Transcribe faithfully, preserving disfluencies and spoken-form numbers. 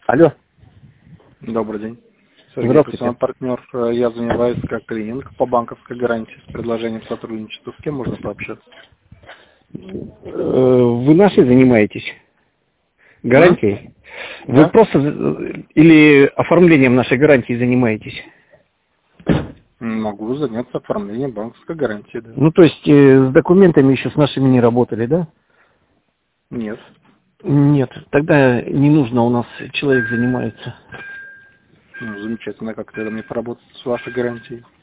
Алло. Добрый день. Сергей, Здравствуйте. партнер. Я занимаюсь как клиент по банковской гарантии с предложением сотрудничества. С кем можно пообщаться? Вы нашей занимаетесь? Гарантией? А? Вы Да? просто или оформлением нашей гарантии занимаетесь? Могу заняться оформлением банковской гарантии, да. Ну, то есть э, с документами еще с нашими не работали, да? Нет. Нет, тогда не нужно, у нас человек занимается. Ну, замечательно, как тогда мне поработать с вашей гарантией.